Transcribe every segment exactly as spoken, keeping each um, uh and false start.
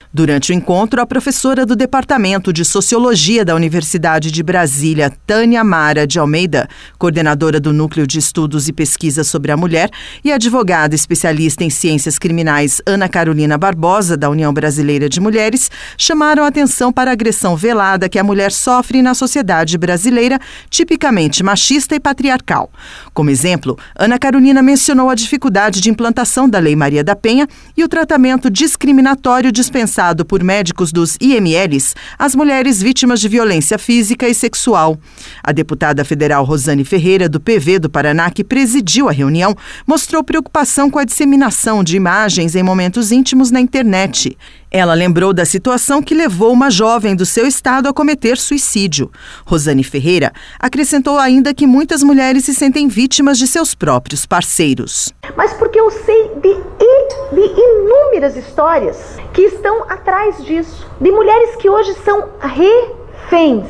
Durante o encontro, a professora do Departamento de Sociologia da Universidade de Brasília, Tânia Mara de Almeida, coordenadora do Núcleo de Estudos e Pesquisa sobre a Mulher, e a advogada especialista em ciências criminais Ana Carolina Barbosa, da União Brasileira de Mulheres, chamaram a atenção para a agressão velada que a mulher sofre na sociedade brasileira, tipicamente machista e patriarcal. Como exemplo, Ana Carolina mencionou a dificuldade de implantação da Lei Maria da Penha e o tratamento discriminatório dispensado por médicos dos I M Ls às mulheres vítimas de violência física e sexual. A deputada federal Rosane Ferreira, do P V do Paraná, que presidiu a reunião, mostrou preocupação com a disseminação de imagens em momentos íntimos na internet. Ela lembrou da situação que levou uma jovem do seu estado a cometer suicídio. Rosane Ferreira acrescentou ainda que muitas mulheres se sentem vítimas de seus próprios parceiros. Mas porque eu sei de, de inúmeras histórias que estão atrás disso, de mulheres que hoje são reféns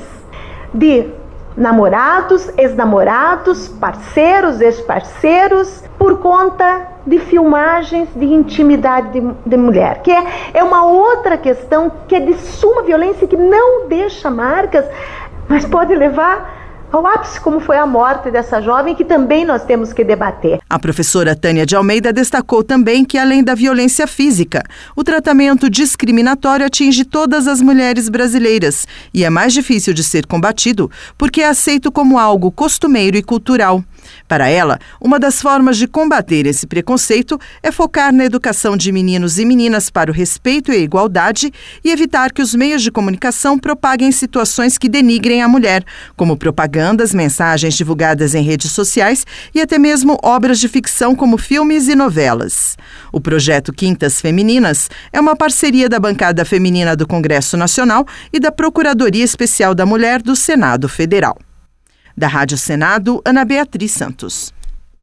de namorados, ex-namorados, parceiros, ex-parceiros, por conta de filmagens de intimidade de, de mulher, que é, é uma outra questão que é de suma violência, que não deixa marcas, mas pode levar ao ápice, como foi a morte dessa jovem, que também nós temos que debater. A professora Tânia de Almeida destacou também que, além da violência física, o tratamento discriminatório atinge todas as mulheres brasileiras e é mais difícil de ser combatido porque é aceito como algo costumeiro e cultural. Para ela, uma das formas de combater esse preconceito é focar na educação de meninos e meninas para o respeito e a igualdade e evitar que os meios de comunicação propaguem situações que denigrem a mulher, como propagandas, mensagens divulgadas em redes sociais e até mesmo obras de ficção como filmes e novelas. O projeto Quintas Femininas é uma parceria da Bancada Feminina do Congresso Nacional e da Procuradoria Especial da Mulher do Senado Federal. Da Rádio Senado, Ana Beatriz Santos.